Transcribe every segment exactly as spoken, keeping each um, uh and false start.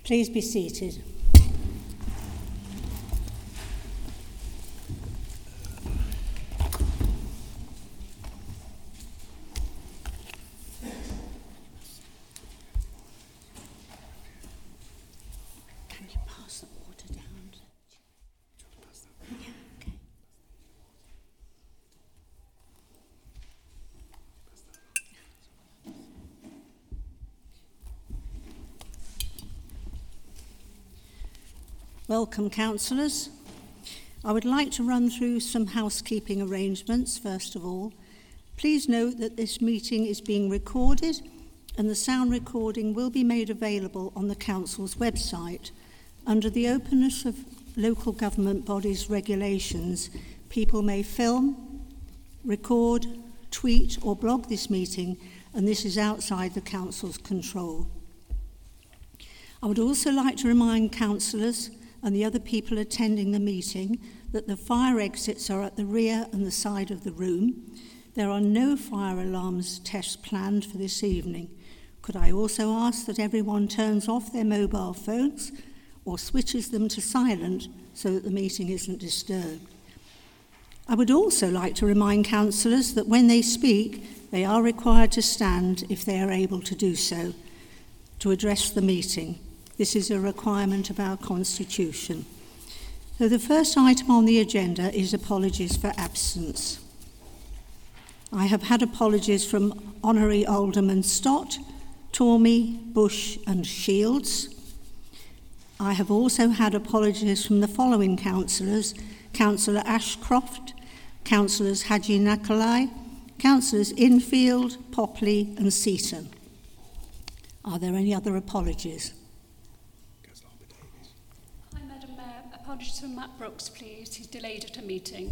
Please be seated. Can you pass the water down? Yeah, okay. Welcome, councillors. I would like to run through some housekeeping arrangements first of all. Please note that this meeting is being recorded and the sound recording will be made available on the council's website. Under the openness of local government bodies regulations, people may film, record, tweet or blog this meeting, and this is outside the council's control. I would also like to remind councillors and the other people attending the meeting that the fire exits are at the rear and the side of the room. There are no fire alarms tests planned for this evening. Could I also ask that everyone turns off their mobile phones or switches them to silent so that the meeting isn't disturbed? I would also like to remind councillors that when they speak, they are required to stand if they are able to do so, to address the meeting. This is a requirement of our constitution. So the first item on the agenda is apologies for absence. I have had apologies from Honorary Alderman Stott, Tormey, Bush and Shields. I have also had apologies from the following councillors: Councillor Ashcroft, Councillors Haji Nakalai, Councillors Infield, Popley and Seaton. Are there any other apologies? Hi, Madam Mayor. Apologies for Matt Brooks, please. He's delayed at a meeting.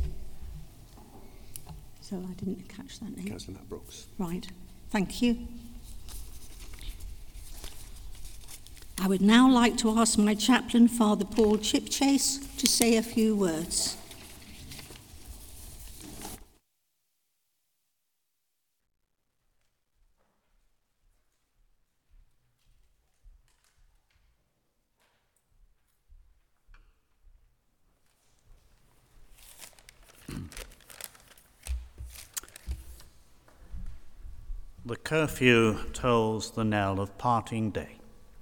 So I didn't catch that name. Councillor Matt Brooks. Right. Thank you. I would now like to ask my chaplain, Father Paul Chipchase, to say a few words. The curfew tolls the knell of parting day.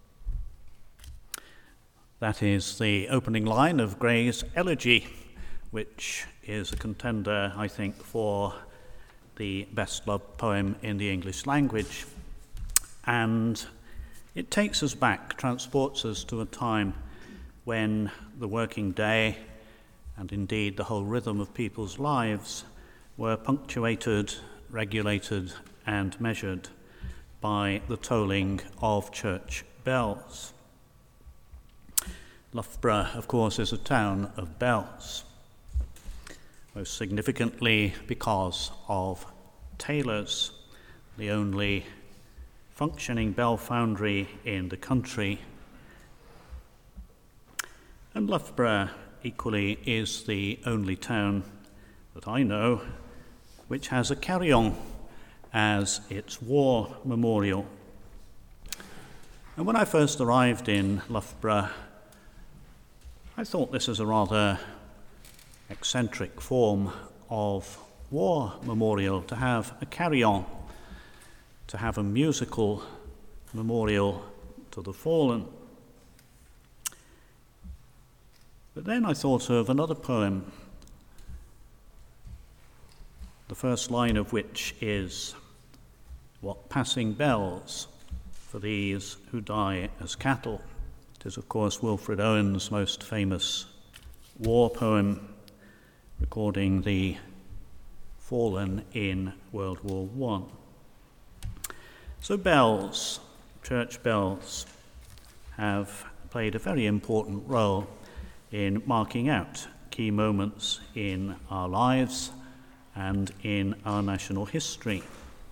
That is the opening line of Gray's Elegy, which is a contender, I think, for the best loved poem in the English language. And it takes us back, transports us to a time when the working day, and indeed the whole rhythm of people's lives, were punctuated, regulated, and measured by the tolling of church bells. Loughborough, of course, is a town of bells, most significantly because of Taylor's, the only functioning bell foundry in the country. And Loughborough, equally, is the only town that I know which has a carillon as its war memorial. And when I first arrived in Loughborough, I thought this was a rather eccentric form of war memorial, to have a carillon, to have a musical memorial to the fallen. But then I thought of another poem, the first line of which is, "What passing bells for these who die as cattle." It is, of course, Wilfred Owen's most famous war poem, recording the fallen in World War One. So bells, church bells, have played a very important role in marking out key moments in our lives and in our national history.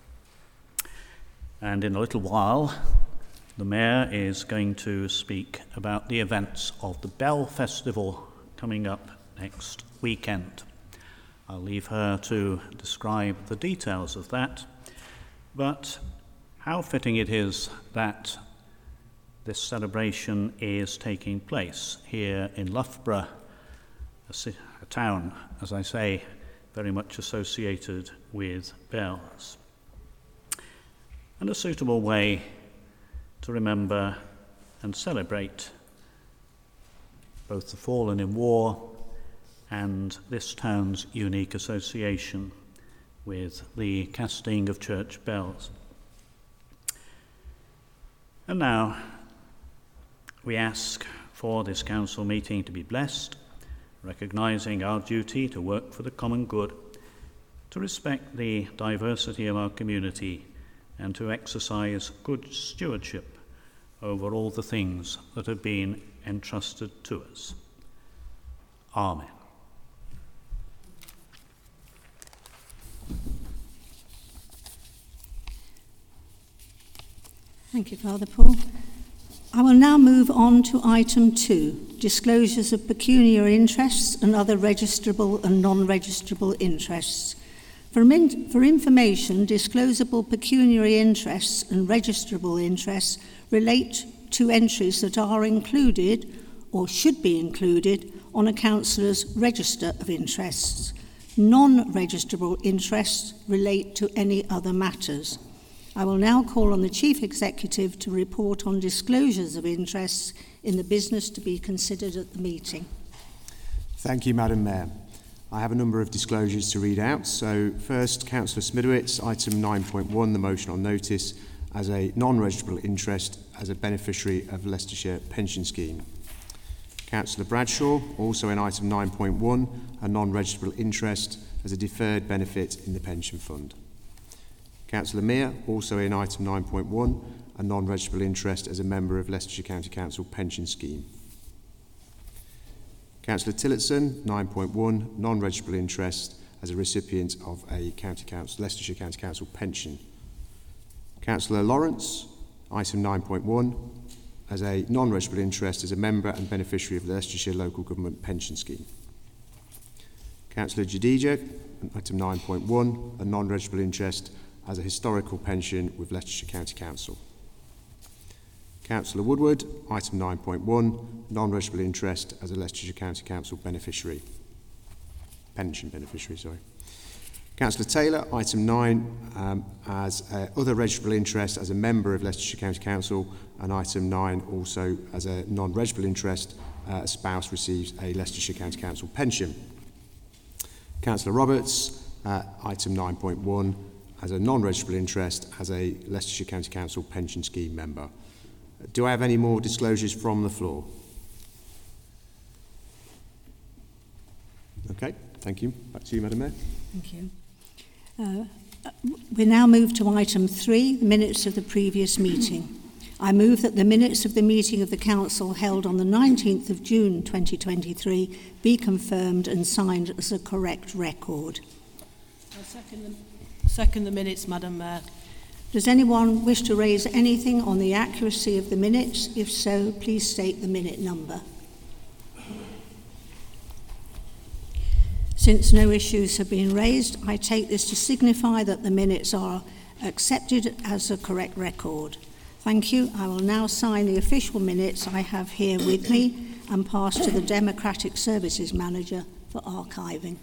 And in a little while, the Mayor is going to speak about the events of the Bell Festival coming up next weekend. I'll leave her to describe the details of that, but how fitting it is that this celebration is taking place here in Loughborough, a, ci- a town, as I say, very much associated with bells. And a suitable way to remember and celebrate both the fallen in war and this town's unique association with the casting of church bells. And now we ask for this council meeting to be blessed, recognising our duty to work for the common good, to respect the diversity of our community, and to exercise good stewardship over all the things that have been entrusted to us. Amen. Thank you, Father Paul. I will now move on to item two, disclosures of pecuniary interests and other registrable and non-registrable interests. For, min- for information, disclosable pecuniary interests and registrable interests relate to entries that are included or should be included on a councillor's register of interests. Non-registrable interests relate to any other matters. I will now call on the Chief Executive to report on disclosures of interests in the business to be considered at the meeting. Thank you, Madam Mayor. I have a number of disclosures to read out. So first, Councillor Smidowitz, item nine point one, the motion on notice, as a non-registrable interest as a beneficiary of Leicestershire Pension Scheme. Councillor Bradshaw, also in item nine point one, a non-registrable interest as a deferred benefit in the pension fund. Councillor Mear, also in item nine point one, a non-registrable interest as a member of Leicestershire County Council Pension Scheme. Councillor Tillotson, nine point one, non-registrable interest as a recipient of a County Council, Leicestershire County Council pension. Councillor Lawrence, item nine point one, as a non-registrable interest as a member and beneficiary of the Leicestershire Local Government Pension Scheme. Councillor Jadeja, item nine point one, a non-registrable interest as a historical pension with Leicestershire County Council. Councillor Woodward, item nine point one, non-registrable interest as a Leicestershire County Council beneficiary. Pension beneficiary, sorry. Councillor Taylor, item nine, um, as uh, other registrable interest as a member of Leicestershire County Council, and item nine also as a non-registrable interest, uh, a spouse receives a Leicestershire County Council pension. Councillor Roberts, uh, item nine point one, as a non-registrable interest as a Leicestershire County Council pension scheme member. Do I have any more disclosures from the floor? Okay, thank you. Back to you, Madam Mayor. Thank you. Uh, we now move to item three, the minutes of the previous meeting. I move that the minutes of the meeting of the Council held on the nineteenth of June twenty twenty-three be confirmed and signed as a correct record. I second the, second the minutes, Madam Mayor. Does anyone wish to raise anything on the accuracy of the minutes? If so, please state the minute number. Since no issues have been raised, I take this to signify that the minutes are accepted as a correct record. Thank you. I will now sign the official minutes I have here with me and pass to the Democratic Services Manager for archiving.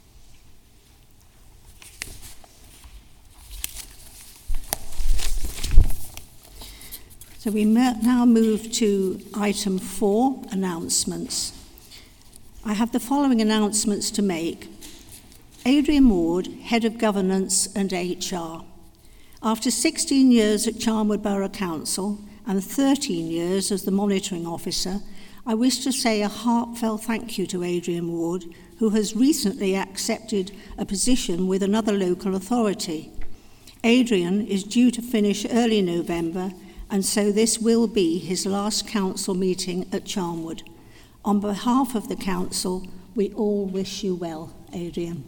So we now move to item four, announcements. I have the following announcements to make. Adrian Ward, Head of Governance and H R. After sixteen years at Charnwood Borough Council and thirteen years as the monitoring officer, I wish to say a heartfelt thank you to Adrian Ward, who has recently accepted a position with another local authority. Adrian is due to finish early November, and so this will be his last council meeting at Charnwood. On behalf of the council, we all wish you well, Adrian.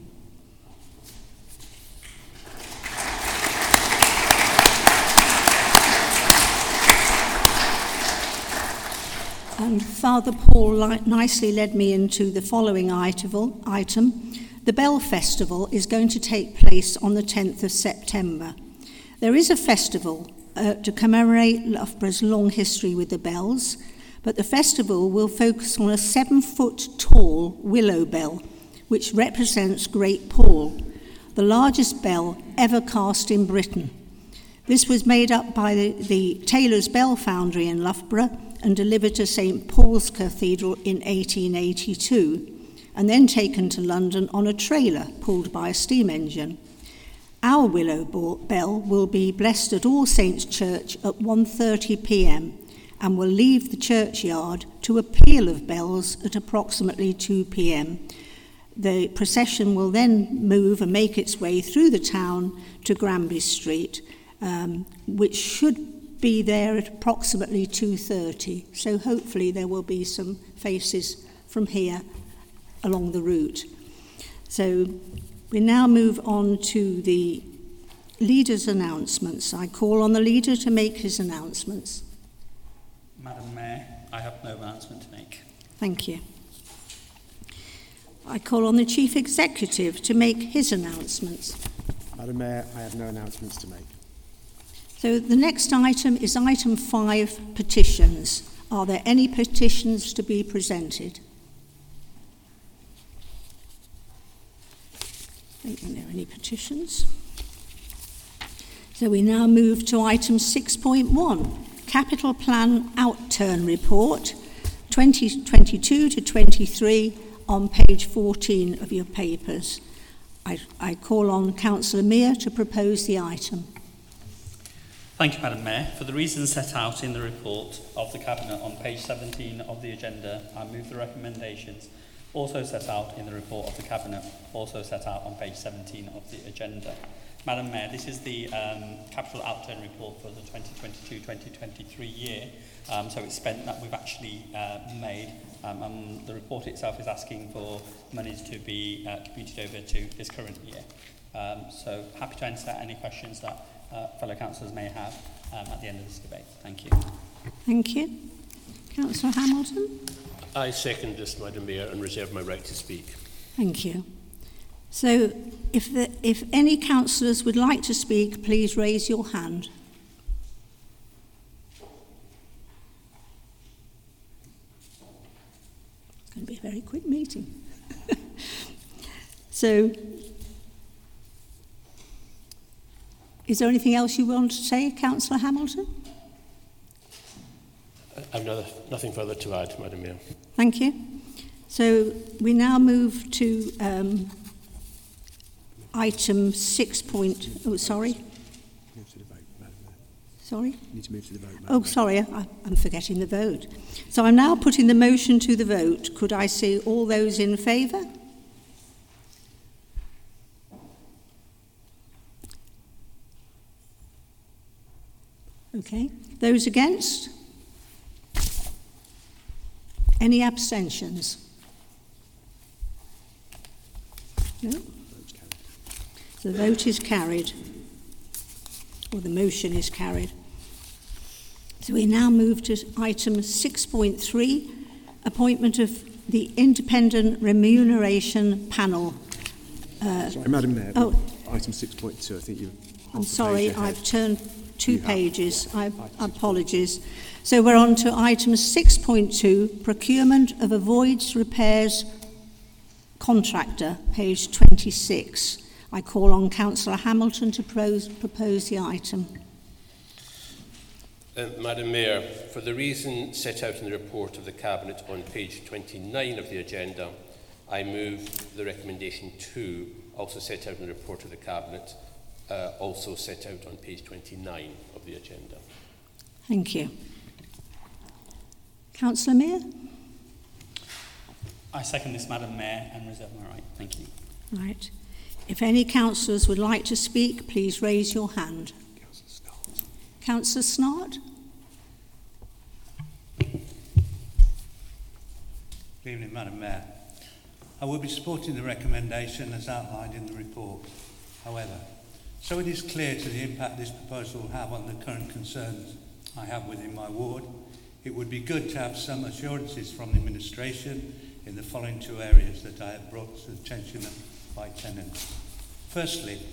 And Father Paul nicely led me into the following item. The Bell Festival is going to take place on the tenth of September. There is a festival, uh, to commemorate Loughborough's long history with the bells, but the festival will focus on a seven-foot-tall willow bell, which represents Great Paul, the largest bell ever cast in Britain. This was made up by the, the Taylor's Bell Foundry in Loughborough and delivered to Saint Paul's Cathedral in eighteen eighty-two, and then taken to London on a trailer pulled by a steam engine. Our willow bell will be blessed at All Saints' Church at one thirty p m and will leave the churchyard to a peal of bells at approximately two p m. The procession will then move and make its way through the town to Granby Street, um, which should be there at approximately two thirty. So hopefully there will be some faces from here along the route. So we now move on to the leader's announcements. I call on the leader to make his announcements. Madam Mayor, I have no announcement to make. Thank you. I call on the Chief Executive to make his announcements. Madam Mayor, I have no announcements to make. So the next item is item five, petitions. Are there any petitions to be presented? I don't think there are any petitions. So we now move to item six point one, Capital Plan Outturn Report, twenty twenty-two to twenty-three, on page fourteen of your papers. I, I call on Councillor Mear to propose the item. Thank you, Madam Mayor. For the reasons set out in the report of the Cabinet on page seventeen of the agenda, I move the recommendations also set out in the report of the Cabinet, also set out on page seventeen of the agenda. Madam Mayor, this is the um, Capital Outturn Report for the twenty twenty-two twenty twenty-three year. Um, so it's spent that we've actually uh, made, um, and the report itself is asking for monies to be uh, commuted over to this current year. Um, so happy to answer any questions that uh, fellow councillors may have um, at the end of this debate. Thank you. Thank you. Councillor Hamilton? I second this, Madam Mayor, and reserve my right to speak. Thank you. So if, the, if any councillors would like to speak, please raise your hand. It's going to be a very quick meeting. So, is there anything else you want to say, Councillor Hamilton? I have no, nothing further to add, Madam Mayor. Thank you. So we now move to um, item six point. Oh, sorry. Move to the vote, Madam Mayor. Sorry. You need to move to the vote, Madam Oh, Mayor. sorry. I, I'm forgetting the vote. So I'm now putting the motion to the vote. Could I see all those in favour? Okay. Those against? Any abstentions? No? Vote's carried. So the vote is carried, or the motion is carried. So we now move to item six point three, appointment of the Independent Remuneration Panel. Uh, Sorry, Madam Mayor. oh. Item six point two, I think you... I'm sorry, I've turned two You have. pages. I Item six. apologies. So we're on to item six point two, procurement of a voids repairs contractor, page twenty-six. I call on Councillor Hamilton to propose, propose the item. Uh, Madam Mayor, for the reason set out in the report of the Cabinet on page twenty-nine of the agenda, I move the recommendation two, also set out in the report of the Cabinet, uh, also set out on page twenty-nine of the agenda. Thank you. Councillor Mear? I second this, Madam Mayor, and reserve my right. Thank you. Right. If any councillors would like to speak, please raise your hand. Councillor Snart. Councillor Snart? Good evening, Madam Mayor. I will be supporting the recommendation as outlined in the report. However, so it is clear to the impact this proposal will have on the current concerns I have within my ward, it would be good to have some assurances from the administration in the following two areas that I have brought to the attention of my tenants. Firstly,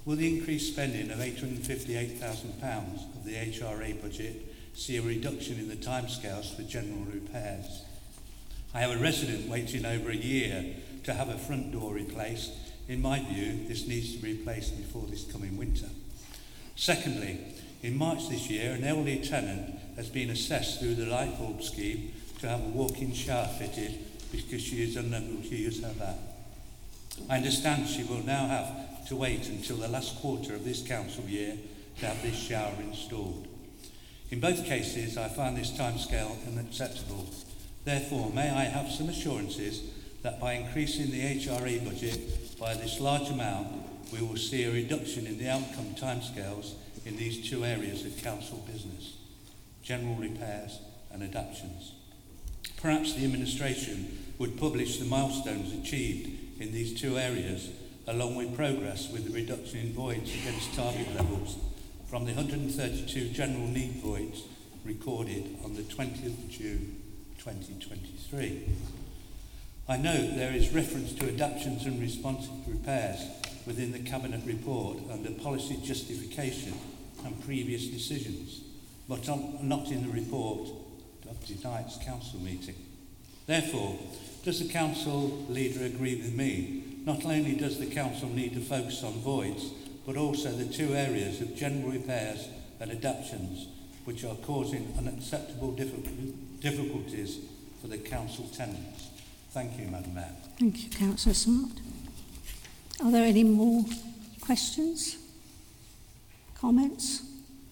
will the increased spending of eight hundred and fifty-eight thousand pounds of the H R A budget see a reduction in the timescales for general repairs? I have a resident waiting over a year to have a front door replaced. In my view, this needs to be replaced before this coming winter. Secondly, in March this year, an elderly tenant has been assessed through the light bulb scheme to have a walk-in shower fitted because she is unable to use her bath. I understand she will now have to wait until the last quarter of this council year to have this shower installed. In both cases, I find this timescale unacceptable. Therefore, may I have some assurances that by increasing the H R A budget by this large amount, we will see a reduction in the outcome timescales in these two areas of council business, general repairs and adaptations. Perhaps the administration would publish the milestones achieved in these two areas, along with progress with the reduction in voids against target levels from the one hundred and thirty-two general need voids recorded on the twentieth of June twenty twenty-three. I note there is reference to adaptations and responsive repairs within the Cabinet report under policy justification and previous decisions, but not in the report of tonight's council meeting. Therefore, does the council leader agree with me? Not only does the council need to focus on voids, but also the two areas of general repairs and adaptations, which are causing unacceptable difficulties for the council tenants. Thank you, Madam Mayor. Thank you, Councillor Smart. Are there any more questions? Comments?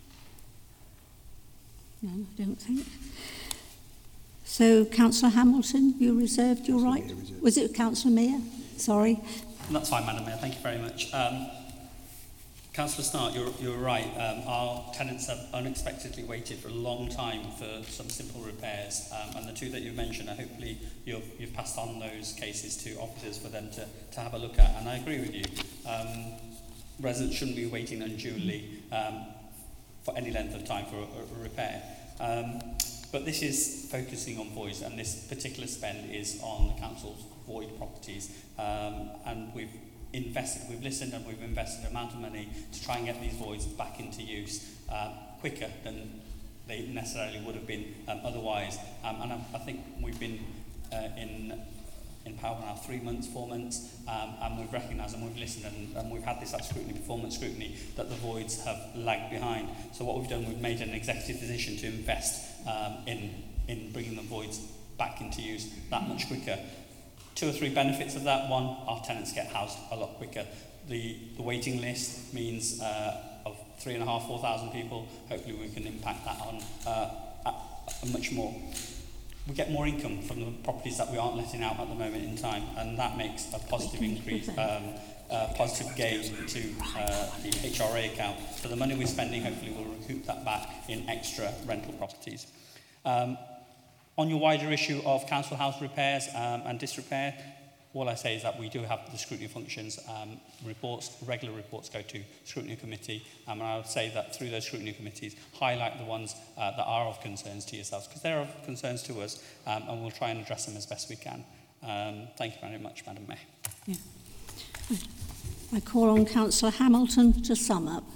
No, I don't think. So, Councillor Hamilton, you reserved your right. Was it Councillor Mear? Sorry. That's fine, Madam Mayor. Thank you very much. Um, Councillor Snart, you're, you're right. Um, our tenants have unexpectedly waited for a long time for some simple repairs. Um, and the two that you've mentioned, hopefully you've, you've passed on those cases to officers for them to, to have a look at. And I agree with you. Um, residents shouldn't be waiting unduly um, for any length of time for a, a repair. Um, but this is focusing on voids, and this particular spend is on the council's void properties. Um, and we've invested, we've listened and we've invested an amount of money to try and get these voids back into use uh, quicker than they necessarily would have been um, otherwise. Um, and I, I think we've been uh, in in power now three months, four months, um, and we've recognised and we've listened and, and we've had this scrutiny, performance scrutiny, that the voids have lagged behind. So what we've done, we've made an executive decision to invest um, in, in bringing the voids back into use that much quicker. Two or three benefits of that. One, our tenants get housed a lot quicker. The, the waiting list means uh, of three and a half, four thousand people. Hopefully we can impact that on uh, a, a much more. We get more income from the properties that we aren't letting out at the moment in time, and that makes a positive increase, um, uh, positive gain to uh, the H R A account. So the money we're spending, hopefully we'll recoup that back in extra rental properties. Um, On your wider issue of council house repairs um, and disrepair, all I say is that we do have the scrutiny functions. Um, reports, regular reports go to scrutiny committee, um, and I would say that through those scrutiny committees, highlight the ones uh, that are of concerns to yourselves, because they're of concerns to us, um, and we'll try and address them as best we can. Um, thank you very much, Madam Mayor. Yeah. I call on Councillor Hamilton to sum up.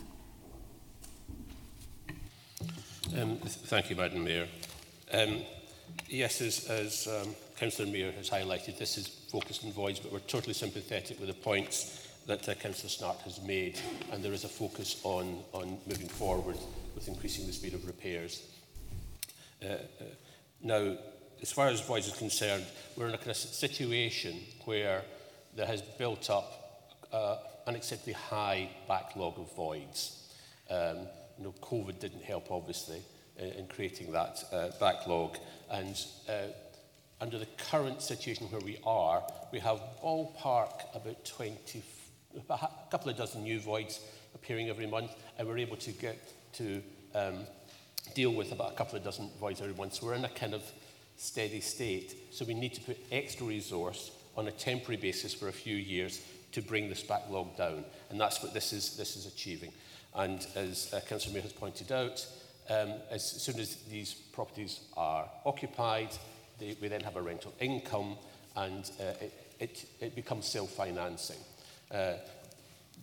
Um, th thank you, Madam Mayor. Um, Yes, as, as um, Councillor Mear has highlighted, this is focused on voids, but we're totally sympathetic with the points that uh, Councillor Snart has made, and there is a focus on, on moving forward with increasing the speed of repairs. Uh, uh, now, as far as voids is concerned, we're in a kind of situation where there has built up uh, unacceptably high backlog of voids. Um, you know, COVID didn't help, obviously, in creating that uh, backlog, and uh, under the current situation where we are, we have ballpark about twenty, a couple of dozen new voids appearing every month, and we're able to get to um, deal with about a couple of dozen voids every month. So we're in a kind of steady state. So we need to put extra resource on a temporary basis for a few years to bring this backlog down, and that's what this is this is achieving. And as uh, Councillor Mayor has pointed out, Um, as soon as these properties are occupied, they, we then have a rental income, and uh, it, it, it becomes self-financing. Uh,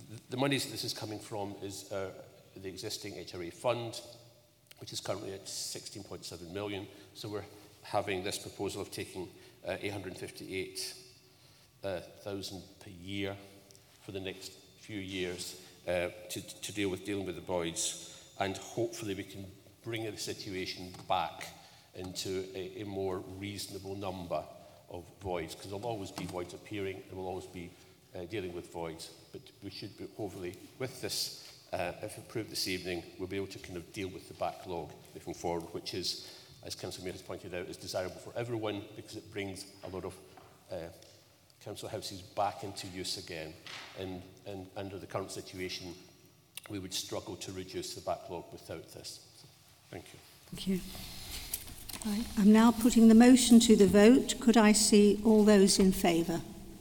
The money that this is coming from is uh, the existing H R A fund, which is currently at sixteen point seven million. So we're having this proposal of taking uh, eight hundred fifty-eight thousand uh, per year for the next few years uh, to, to deal with dealing with the voids, and hopefully we can bring the situation back into a, a more reasonable number of voids, because there will always be voids appearing, there will always be uh, dealing with voids, but we should be, hopefully, with this, uh, if approved this evening, we'll be able to kind of deal with the backlog moving forward, which is, as Councillor Mayor has pointed out, is desirable for everyone because it brings a lot of uh, council houses back into use again. And, and under the current situation, we would struggle to reduce the backlog without this. Thank you. Thank you. Right. I'm now putting the motion to the vote. Could I see all those in favour?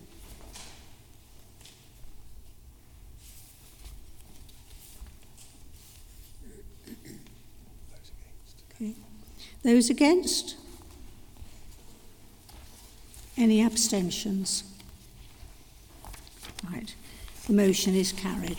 Okay. Those against? Any abstentions? Right. The motion is carried.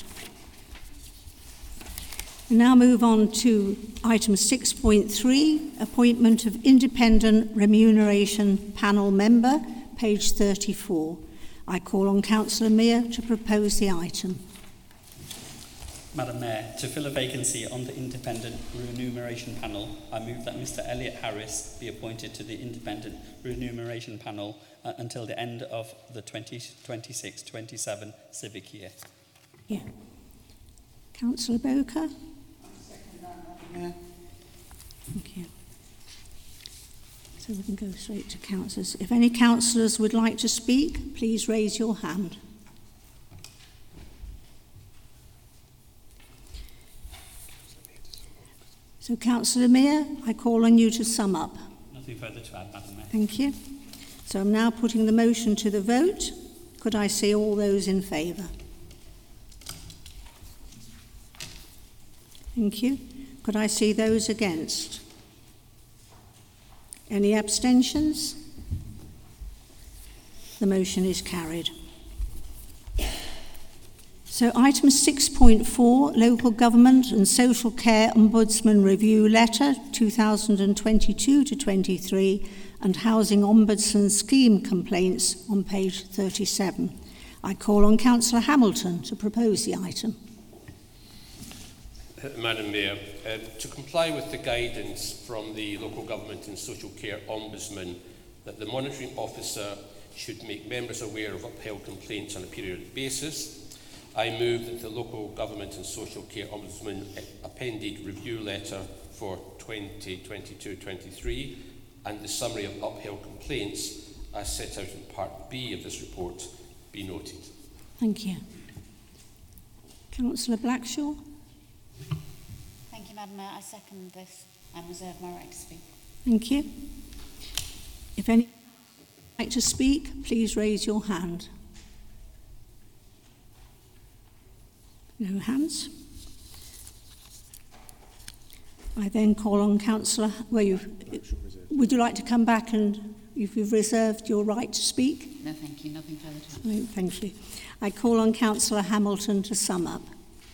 We now move on to item six point three, appointment of independent remuneration panel member, page thirty-four. I call on Councillor Mear to propose the item. Madam Mayor, to fill a vacancy on the independent remuneration panel, I move that Mr Elliot Harris be appointed to the independent remuneration panel uh, until the end of the twenty twenty-six twenty-seven civic year. Yeah. Councillor Boker? Yeah. Thank you. So we can go straight to councillors. If any councillors would like to speak, please raise your hand. So, Councillor Mear, I call on you to sum up. Nothing further to add, Madam Mayor. Thank you. So I'm now putting the motion to the vote. Could I see all those in favour? Thank you. Could I see those against? Any abstentions? The motion is carried. So item six point four, Local Government and Social Care Ombudsman Review Letter two thousand twenty-two to twenty-three and Housing Ombudsman Scheme Complaints on page thirty-seven. I call on Councillor Hamilton to propose the item. Uh, Madam Mayor, uh, to comply with the guidance from the Local Government and Social Care Ombudsman that the monitoring officer should make members aware of upheld complaints on a periodic basis, I move that the Local Government and Social Care Ombudsman appended review letter for twenty twenty-two twenty-three and the summary of upheld complaints as set out in Part B of this report be noted. Thank you. Councillor Blackshaw? Thank you, Madam Mayor. I second this and reserve my right to speak. Thank you. If any would like to speak, please raise your hand. No hands. I then call on Councillor. Well, you would you like to come back and if you've reserved your right to speak? No, thank you. Nothing further to add. No, thank you. I call on Councillor Hamilton to sum up.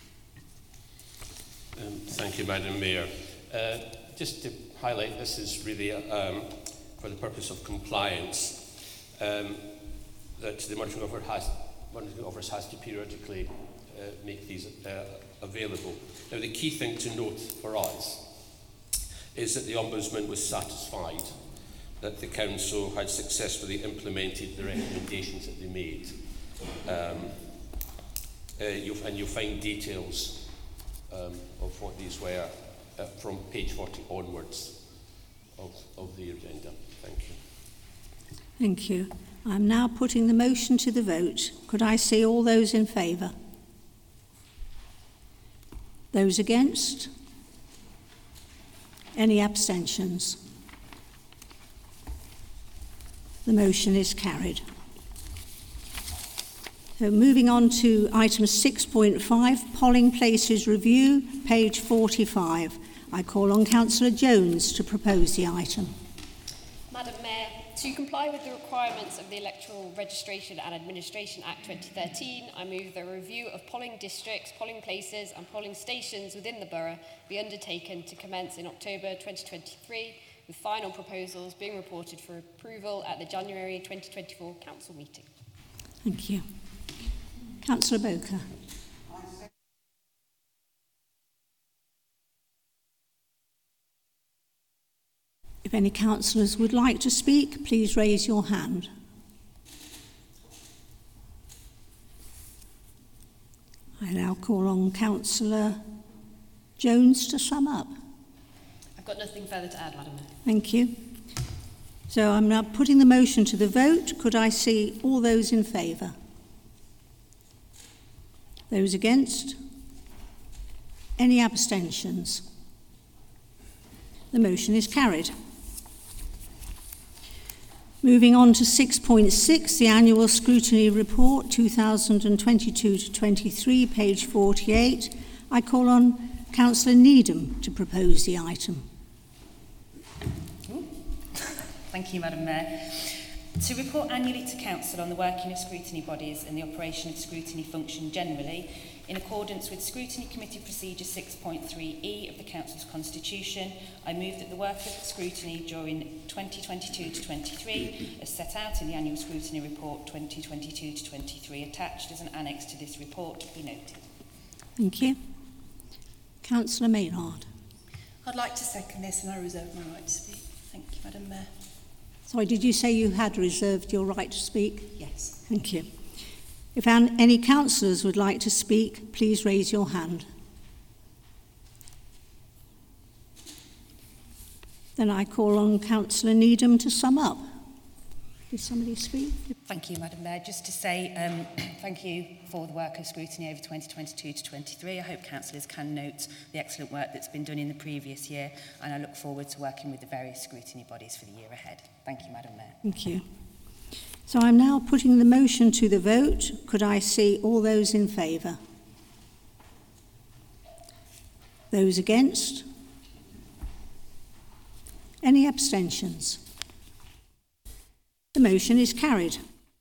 Um, thank you, Madam Mayor. Uh, just to highlight, this is really um, for the purpose of compliance um, that the monitoring officer has, monitoring officer has to periodically uh, make these uh, available. Now, the key thing to note for us is that the Ombudsman was satisfied that the Council had successfully implemented the recommendations that they made. Um, uh, you'll, and you'll find details Um, of what these were uh, from page forty onwards of, of the agenda. Thank you. Thank you. I'm now putting the motion to the vote. Could I see all those in favour? Those against? Any abstentions? The motion is carried. So moving on to item six point five, Polling Places Review, page forty-five. I call on Councillor Jones to propose the item. Madam Mayor, To comply with the requirements of the Electoral Registration and Administration Act twenty thirteen, I move the review of polling districts, polling places and polling stations within the borough be undertaken to commence in October twenty twenty-three, with final proposals being reported for approval at the January twenty twenty-four council meeting. Thank you. Councillor Boker. If any councillors would like to speak, please raise your hand. I now call on Councillor Jones to sum up. I've got nothing further to add, Madam Mayor. Thank you. So I'm now putting the motion to the vote. Could I see all those in favour? Those against? Any abstentions? The motion is carried. Moving on to six point six, the Annual Scrutiny Report two thousand twenty-two to twenty-three, page forty-eight. I call on Councillor Needham to propose the item. Thank you, Madam Mayor. To report annually to Council on the working of scrutiny bodies and the operation of scrutiny function generally, in accordance with Scrutiny Committee Procedure six point three E of the Council's Constitution, I move that the work of scrutiny during twenty twenty-two to twenty-three, as set out in the Annual Scrutiny Report twenty twenty-two to twenty-three, attached as an annex to this report, be noted. Thank you. Councillor Maynard. I'd like to second this and I reserve my right to speak. Thank you, Madam Mayor. Sorry, did you say you had reserved your right to speak? Yes. Thank you. If an, any councillors would like to speak, please raise your hand. Then I call on Councillor Needham to sum up. Did somebody speak? Thank you, Madam Mayor. Just to say um, thank you for the work of scrutiny over twenty twenty-two to twenty-three. I hope councillors can note the excellent work that's been done in the previous year, and I look forward to working with the various scrutiny bodies for the year ahead. Thank you, Madam Mayor. Thank you. So I'm now putting the motion to the vote. Could I see all those in favour? Those against? Any abstentions? The motion is carried.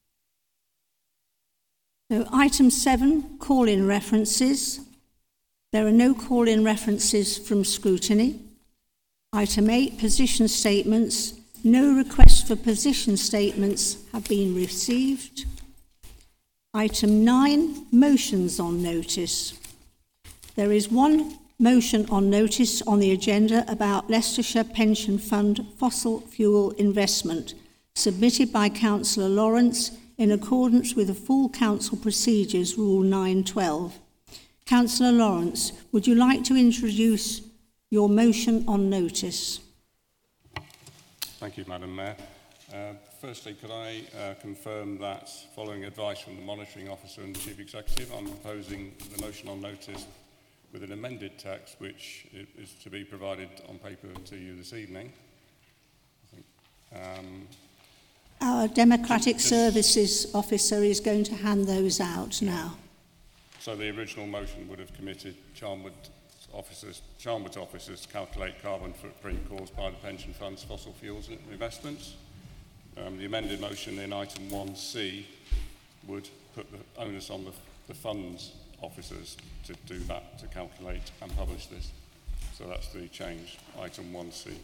So item seven, call-in references. There are no call-in references from scrutiny. Item eight, position statements. No requests for position statements have been received. Item nine, motions on notice. There is one motion on notice on the agenda about Leicestershire Pension Fund fossil fuel investment, submitted by Councillor Lawrence in accordance with the full council procedures Rule nine twelve. Councillor Lawrence, would you like to introduce your motion on notice? Thank you, Madam Mayor. Uh, firstly, could I uh, confirm that following advice from the Monitoring Officer and the Chief Executive, I'm proposing the motion on notice with an amended text which is to be provided on paper to you this evening. I think, um, Our Democratic just, Services Officer is going to hand those out now. So the original motion would have committed Charnwood officers, Charnwood's officers to calculate carbon footprint caused by the pension fund's fossil fuels investments. Um, the amended motion in item one C would put the onus on the, the fund's officers to do that, to calculate and publish this. So that's the change, item one C.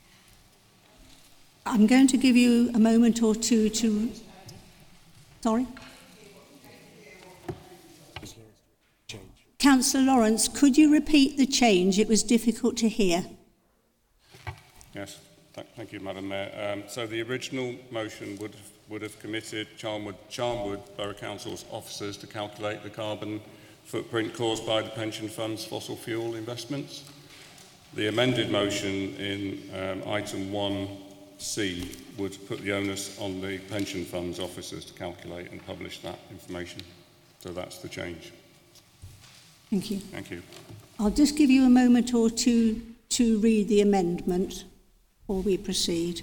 I'm going to give you a moment or two to... Sorry? Councillor Lawrence, could you repeat the change? It was difficult to hear. Yes, th thank you, Madam Mayor. Um, so the original motion would have, would have committed Charnwood, Charnwood Borough Council's officers to calculate the carbon footprint caused by the pension fund's fossil fuel investments. The amended motion in um, item one C would put the onus on the pension fund's officers to calculate and publish that information. So that's the change. Thank you. Thank you. I'll just give you a moment or two to read the amendment before we proceed.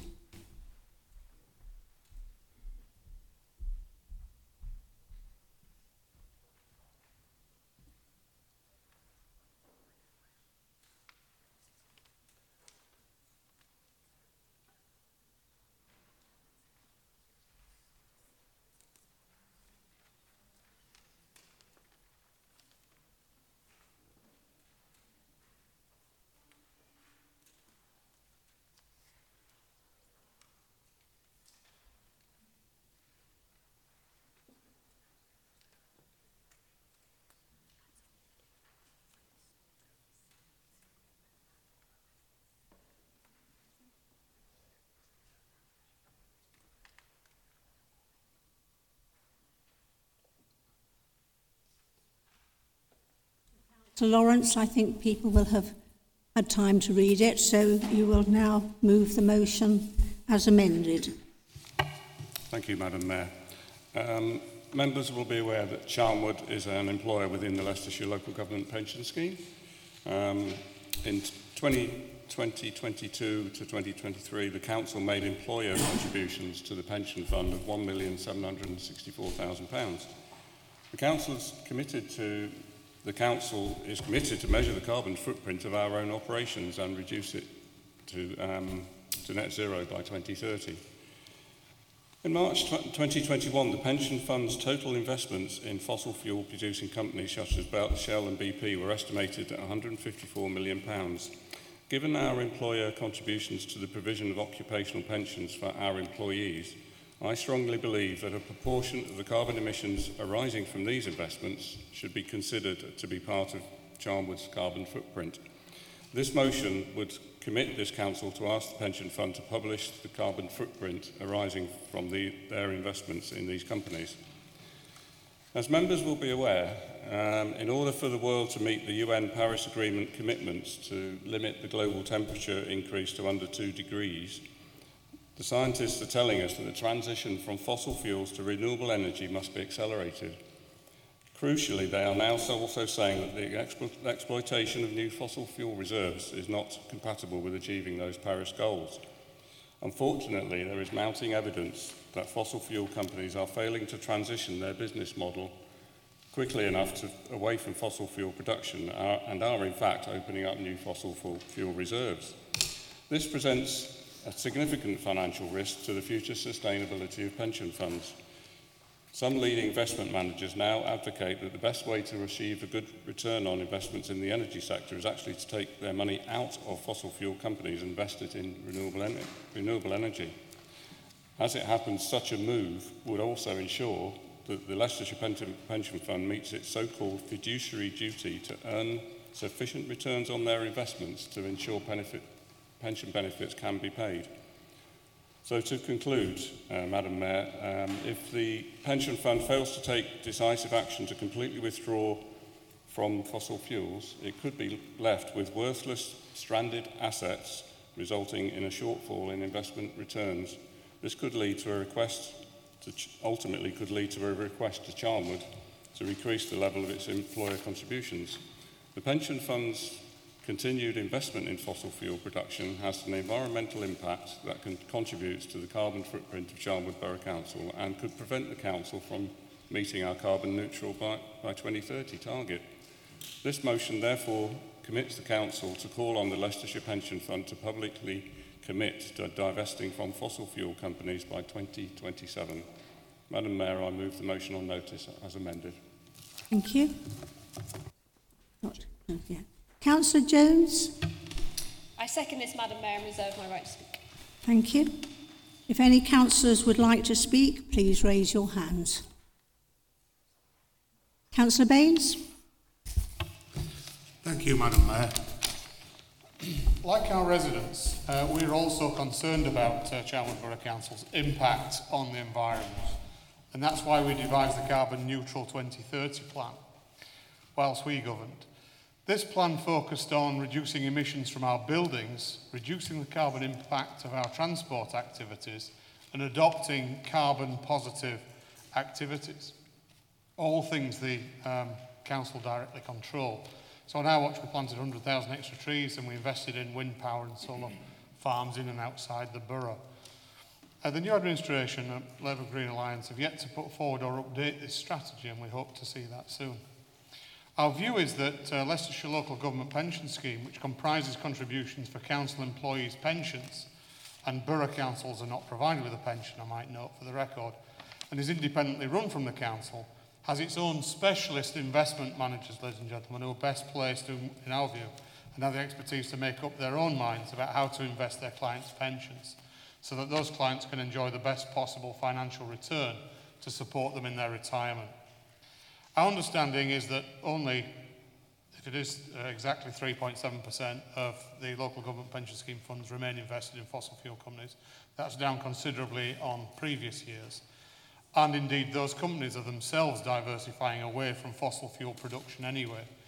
Councillor Lawrence, I think people will have had time to read it, so you will now move the motion as amended. Thank you, Madam Mayor. Um, members will be aware that Charnwood is an employer within the Leicestershire Local Government Pension Scheme. Um, in twenty twenty-two to twenty twenty-three, the Council made employer contributions to the pension fund of one million seven hundred sixty-four thousand pounds. The Council is committed to The Council is committed to measure the carbon footprint of our own operations and reduce it to, um, to net zero by twenty thirty. In March twenty twenty-one, the pension fund's total investments in fossil fuel producing companies such as Shell and B P were estimated at one hundred fifty-four million pounds. Given our employer contributions to the provision of occupational pensions for our employees, I strongly believe that a proportion of the carbon emissions arising from these investments should be considered to be part of Charnwood's carbon footprint. This motion would commit this Council to ask the Pension Fund to publish the carbon footprint arising from the, their investments in these companies. As members will be aware, um, in order for the world to meet the U N Paris Agreement commitments to limit the global temperature increase to under two degrees, the scientists are telling us that the transition from fossil fuels to renewable energy must be accelerated. Crucially, they are now also saying that the explo exploitation of new fossil fuel reserves is not compatible with achieving those Paris goals. Unfortunately, there is mounting evidence that fossil fuel companies are failing to transition their business model quickly enough to, away from fossil fuel production are, and are in fact opening up new fossil fuel reserves. This presents a significant financial risk to the future sustainability of pension funds. Some leading investment managers now advocate that the best way to achieve a good return on investments in the energy sector is actually to take their money out of fossil fuel companies and invest it in renewable, en renewable energy. As it happens, such a move would also ensure that the Leicestershire Pension Fund meets its so-called fiduciary duty to earn sufficient returns on their investments to ensure benefit, pension benefits can be paid. So to conclude, uh, Madam Mayor, um, if the pension fund fails to take decisive action to completely withdraw from fossil fuels, it could be left with worthless, stranded assets, resulting in a shortfall in investment returns. This could lead to a request, to ch ultimately could lead to a request to Charnwood to increase the level of its employer contributions. The pension fund's continued investment in fossil fuel production has an environmental impact that can contribute to the carbon footprint of Charnwood Borough Council and could prevent the Council from meeting our carbon neutral by, by twenty thirty target. This motion therefore commits the Council to call on the Leicestershire Pension Fund to publicly commit to divesting from fossil fuel companies by twenty twenty-seven. Madam Mayor, I move the motion on notice as amended. Thank you. Not, not yet. Councillor Jones? I second this, Madam Mayor, and reserve my right to speak. Thank you. If any councillors would like to speak, please raise your hands. Councillor Baines? Thank you, Madam Mayor. Like our residents, uh, we're also concerned about uh, Charnwood Borough Council's impact on the environment, and that's why we devised the Carbon Neutral twenty thirty plan whilst we governed. This plan focused on reducing emissions from our buildings, reducing the carbon impact of our transport activities, and adopting carbon-positive activities. All things the um, Council directly control. So on our watch we planted one hundred thousand extra trees and we invested in wind power and solar farms in and outside the borough. Uh, the new administration at Labour Green Alliance have yet to put forward or update this strategy, and we hope to see that soon. Our view is that uh, Leicestershire Local Government Pension Scheme, which comprises contributions for council employees' pensions, and borough councils are not provided with a pension, I might note for the record, and is independently run from the council, has its own specialist investment managers, ladies and gentlemen, who are best placed, to, in our view, and have the expertise to make up their own minds about how to invest their clients' pensions, so that those clients can enjoy the best possible financial return to support them in their retirement. Our understanding is that only, if it is uh, exactly three point seven percent of the local government pension scheme funds remain invested in fossil fuel companies. That's down considerably on previous years. And indeed, those companies are themselves diversifying away from fossil fuel production anyway.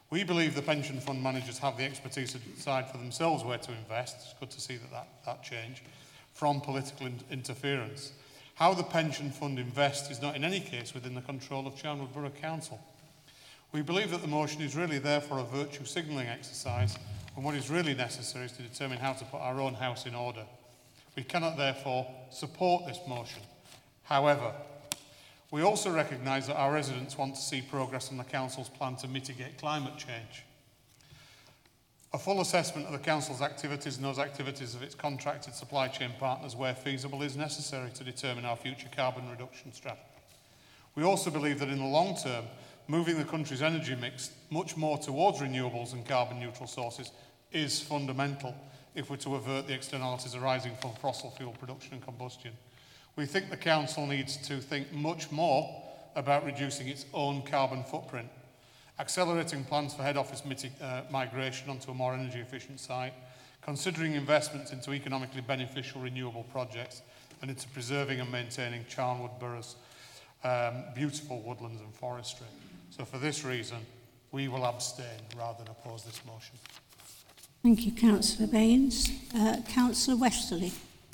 We believe the pension fund managers have the expertise to decide for themselves where to invest. It's good to see that that, that change from political in interference. How the pension fund invests is not in any case within the control of Charnwood Borough Council. We believe that the motion is really there for a virtue signalling exercise, and what is really necessary is to determine how to put our own house in order. We cannot therefore support this motion. However, we also recognise that our residents want to see progress on the Council's plan to mitigate climate change. A full assessment of the Council's activities and those activities of its contracted supply chain partners where feasible is necessary to determine our future carbon reduction strategy. We also believe that in the long term, moving the country's energy mix much more towards renewables and carbon neutral sources is fundamental if we're to avert the externalities arising from fossil fuel production and combustion. We think the Council needs to think much more about reducing its own carbon footprint, accelerating plans for head office uh, migration onto a more energy efficient site, considering investments into economically beneficial renewable projects, and into preserving and maintaining Charnwood Borough's um, beautiful woodlands and forestry. So for this reason, we will abstain rather than oppose this motion. Thank you, Councillor Baines. Uh, Councillor Westerly.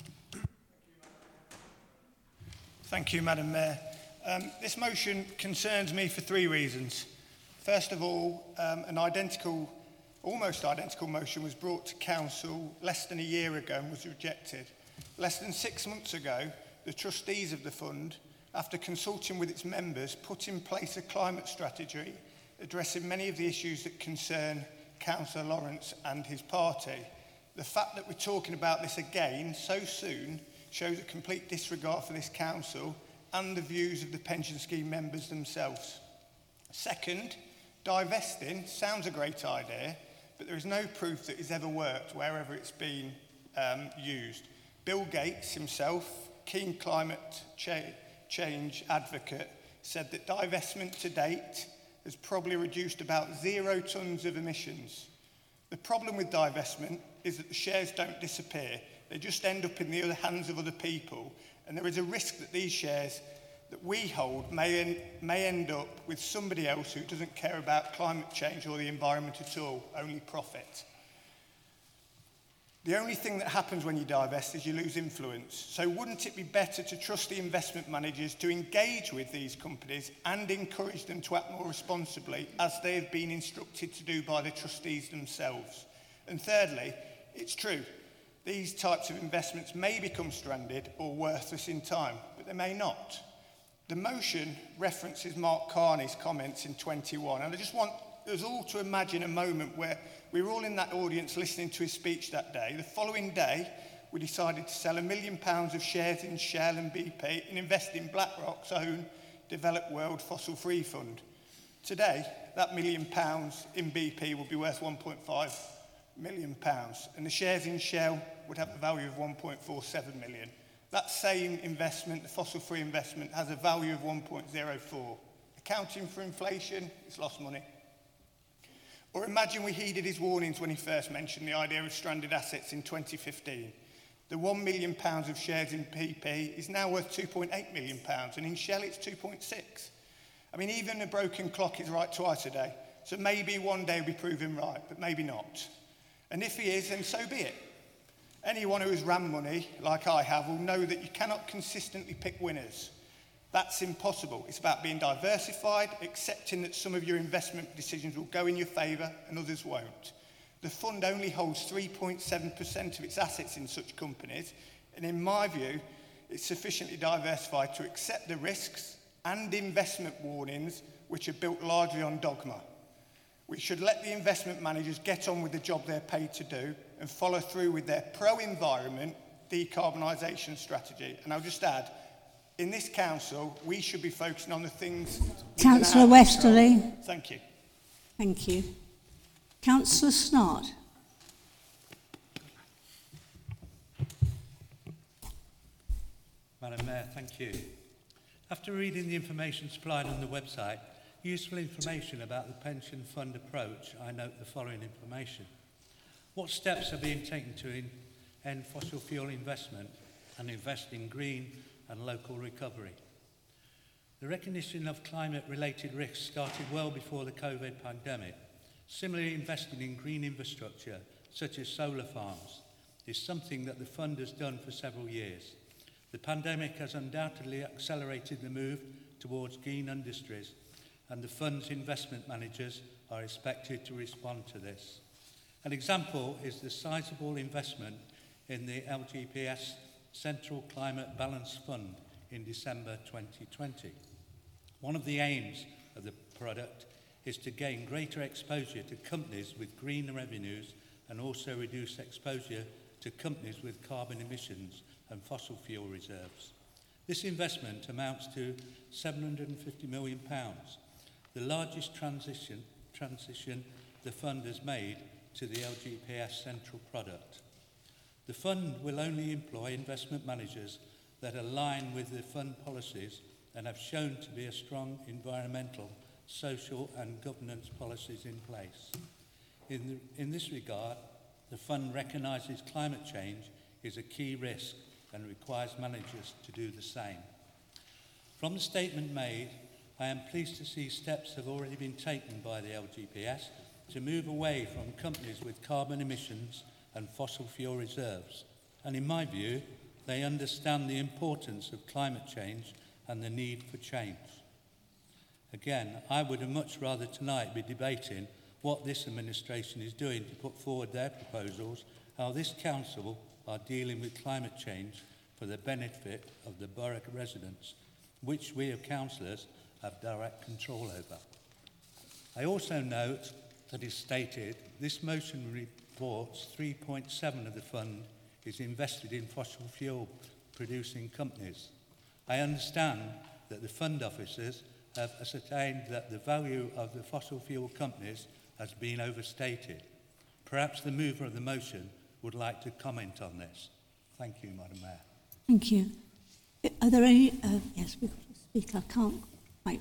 Thank you, Madam Mayor. Um, this motion concerns me for three reasons. First of all, um, an identical, almost identical motion was brought to Council less than a year ago and was rejected. Less than six months ago, the trustees of the fund, after consulting with its members, put in place a climate strategy addressing many of the issues that concern Councillor Lawrence and his party. The fact that we're talking about this again so soon shows a complete disregard for this council and the views of the pension scheme members themselves. Second, divesting sounds a great idea, but there is no proof that it's ever worked wherever it's been um, used. Bill Gates himself, keen climate cha change advocate, said that divestment to date has probably reduced about zero tonnes of emissions. The problem with divestment is that the shares don't disappear. They just end up in the other hands of other people, and there is a risk that these shares that we hold may, en may end up with somebody else who doesn't care about climate change or the environment at all, only profit. The only thing that happens when you divest is you lose influence. So wouldn't it be better to trust the investment managers to engage with these companies and encourage them to act more responsibly, as they have been instructed to do by the trustees themselves? And thirdly, it's true, these types of investments may become stranded or worthless in time, but they may not. The motion references Mark Carney's comments in twenty-one, and I just want us all to imagine a moment where we were all in that audience listening to his speech that day. The following day, we decided to sell a million pounds of shares in Shell and B P and invest in BlackRock's own Developed World Fossil Free Fund. Today, that million pounds in B P would be worth one point five million pounds, and the shares in Shell would have a value of one point four seven million. That same investment, the fossil-free investment, has a value of one point zero four. Accounting for inflation, it's lost money. Or imagine we heeded his warnings when he first mentioned the idea of stranded assets in twenty fifteen. The one million pounds of shares in P P is now worth two point eight million pounds, and in Shell it's two point six. I mean, even a broken clock is right twice a day, so maybe one day we prove him right, but maybe not. And if he is, then so be it. Anyone who has ran money, like I have, will know that you cannot consistently pick winners. That's impossible. It's about being diversified, accepting that some of your investment decisions will go in your favour and others won't. The fund only holds three point seven percent of its assets in such companies, and in my view, it's sufficiently diversified to accept the risks and investment warnings which are built largely on dogma. We should let the investment managers get on with the job they're paid to do and follow through with their pro-environment decarbonisation strategy. And I'll just add, in this council, we should be focusing on the things... Councillor Westerly. Thank you. Thank you. Councillor Snart. Madam Mayor, thank you. After reading the information supplied on the website, useful information about the pension fund approach, I note the following information. What steps are being taken to end fossil fuel investment and invest in green and local recovery? The recognition of climate-related risks started well before the COVID pandemic, Similarly, investing in green infrastructure, such as solar farms, is something that the fund has done for several years. The pandemic has undoubtedly accelerated the move towards green industries, and the fund's investment managers are expected to respond to this. An example is the sizable investment in the L G P S Central Climate Balance Fund in December twenty twenty. One of the aims of the product is to gain greater exposure to companies with green revenues and also reduce exposure to companies with carbon emissions and fossil fuel reserves. This investment amounts to seven hundred fifty million pounds, the largest transition, transition the fund has made to the L G P S Central product. The fund will only employ investment managers that align with the fund policies and have shown to be a strong environmental, social and governance policies in place. In, the, in this regard, the fund recognises climate change is a key risk and requires managers to do the same. From the statement made, I am pleased to see steps have already been taken by the L G P S to move away from companies with carbon emissions and fossil fuel reserves. And in my view, they understand the importance of climate change and the need for change. Again, I would have much rather tonight be debating what this administration is doing to put forward their proposals, how this council are dealing with climate change for the benefit of the borough residents, which we as councillors have direct control over. I also note that is stated this motion reports three point seven of the fund is invested in fossil fuel producing companies. I understand that the fund officers have ascertained that the value of the fossil fuel companies has been overstated. Perhaps the mover of the motion would like to comment on this. Thank you, Madam Mayor. Thank you. Are there any... Uh, yes, we've got a speaker. I can't quite...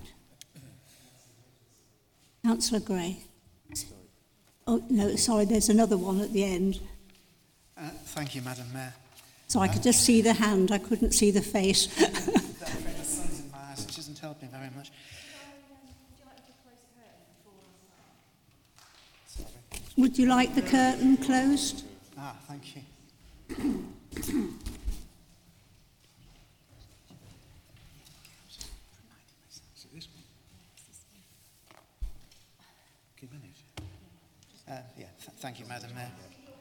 Councillor Gray. Oh, no, sorry, there's another one at the end. Uh, thank you, Madam Mayor. So I could just see the hand, I couldn't see the face. The sun's in my eyes, which isn't helping very much. Would you like the curtain closed? Ah, thank you. Uh, yeah, th thank you, Madam Mayor.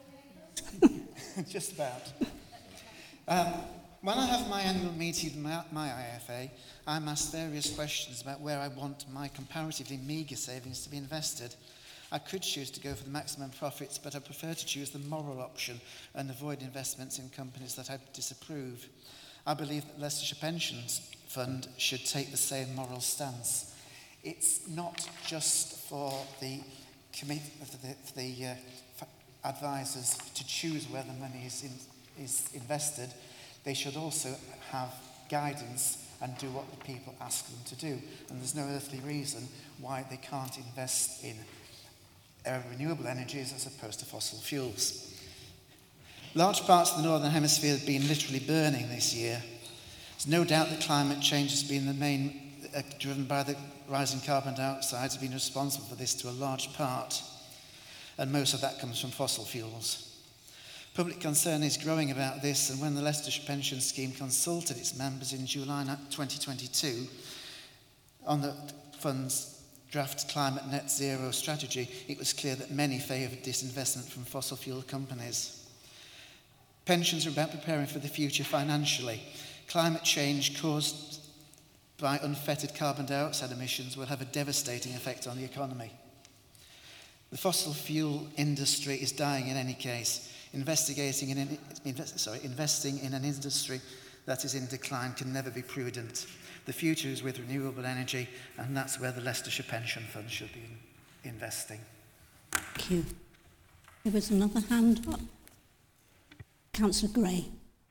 Just about. Um, when I have my annual meeting with my, my I F A, I'm asked various questions about where I want my comparatively meagre savings to be invested. I could choose to go for the maximum profits, but I prefer to choose the moral option and avoid investments in companies that I disapprove. I believe that Leicestershire Pensions Fund should take the same moral stance. It's not just for the, for the, for the uh, advisors to choose where the money is, in, is invested. They should also have guidance and do what the people ask them to do. And there's no earthly reason why they can't invest in uh, renewable energies as opposed to fossil fuels. Large parts of the Northern Hemisphere have been literally burning this year. There's no doubt that climate change has been the main, uh, driven by the rising carbon dioxide, has been responsible for this to a large part. And most of that comes from fossil fuels. Public concern is growing about this, and when the Leicestershire Pension Scheme consulted its members in July twenty twenty-two on the fund's draft climate net zero strategy, it was clear that many favoured disinvestment from fossil fuel companies. Pensions are about preparing for the future financially. Climate change caused by unfettered carbon dioxide emissions will have a devastating effect on the economy. The fossil fuel industry is dying in any case. Investigating in an, invest, sorry, investing in an industry that is in decline can never be prudent. The future is with renewable energy, and that's where the Leicestershire Pension Fund should be in, investing. Thank you. There was another hand up. Councillor Gray.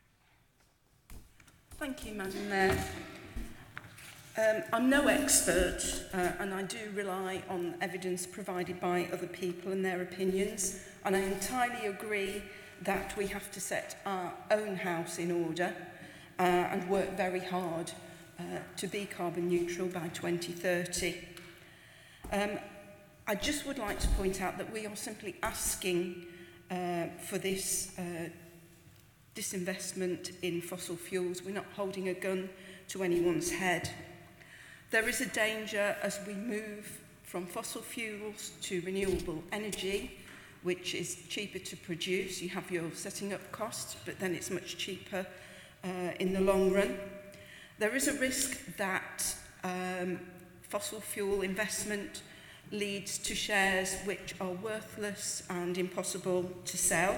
Thank you, Madam Mayor. Um, I'm no expert, uh, and I do rely on evidence provided by other people and their opinions, and I entirely agree that we have to set our own house in order uh, and work very hard uh, to be carbon neutral by twenty thirty. Um, I just would like to point out that we are simply asking uh, for this uh, disinvestment in fossil fuels. We're not holding a gun to anyone's head. There is a danger as we move from fossil fuels to renewable energy, which is cheaper to produce. You have your setting up costs, but then it's much cheaper uh, in the long run. There is a risk that um, fossil fuel investment leads to shares which are worthless and impossible to sell.